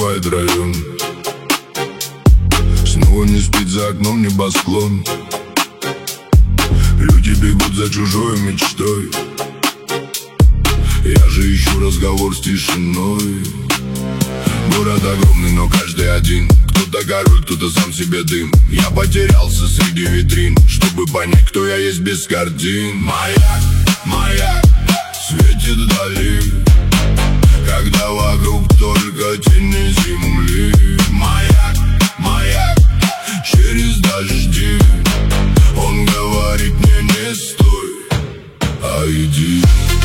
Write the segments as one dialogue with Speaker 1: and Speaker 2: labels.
Speaker 1: накрывает район. Снова не спит за окном небосклон. Люди бегут за чужой мечтой. Я же ищу разговор с тишиной. Город огромный, но каждый один. Кто-то король, кто-то сам себе дым. Я потерялся среди витрин, чтобы понять, кто я есть без картин. Маяк, маяк, светит вдали, когда вокруг только тени земли. Маяк, маяк, через дожди. Он говорит мне: не стой, а иди.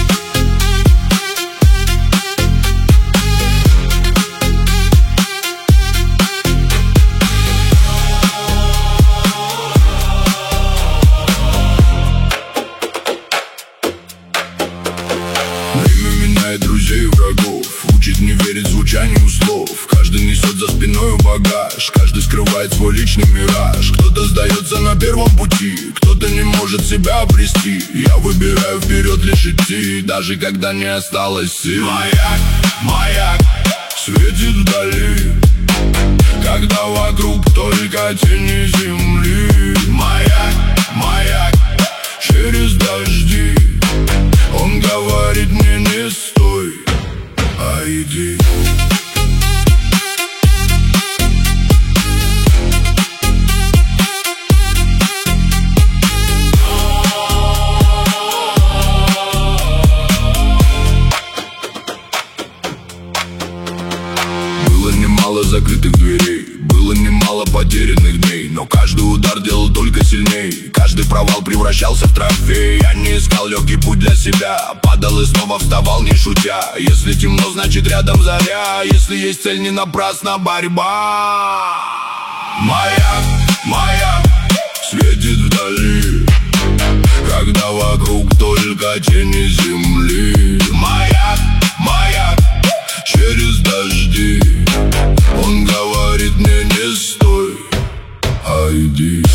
Speaker 1: Друзей и врагов учит не верить звучанию слов. Каждый несет за спиной багаж, каждый скрывает свой личный мираж. Кто-то сдается на первом пути, кто-то не может себя обрести. Я выбираю вперед лишь идти, даже когда не осталось сил. Маяк, маяк, светит вдали, когда вокруг только тени земли. Маяк, маяк, через дожди. Он говорит мне: не стой, а иди. Было немало закрытых дверей, было немало потерянных дней, но каждый удар делал только сильней. Каждый провал превращался в трофей. Я не искал легкий путь для себя, падал и снова вставал, не шутя. Если темно, значит рядом заря. Если есть цель, не напрасна борьба. Маяк, маяк, светит вдали, когда вокруг только тени земли. Маяк, маяк, через дожди. Он говорит мне: не стой, а иди.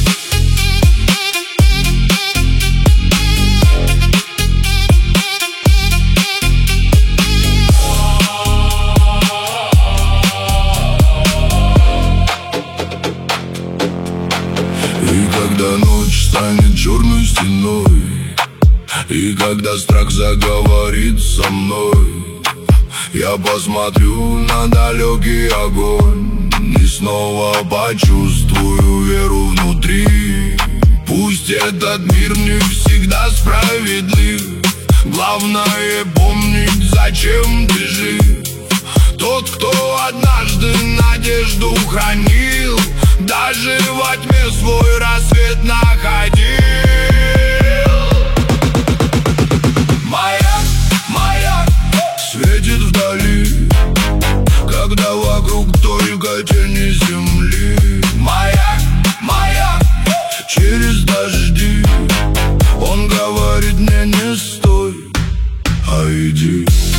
Speaker 1: И когда ночь станет черной стеной, и когда страх заговорит со мной, я посмотрю на далекий огонь и снова почувствую веру внутри. Пусть этот мир не всегда справедлив, главное помнить, зачем ты жив. Тот, кто однажды надежду хранил, даже во тьме свой рассвет находил. Маяк, маяк, светит вдали, когда вокруг только тени земли. Маяк, маяк, через дожди. Он говорит мне: не стой, а иди.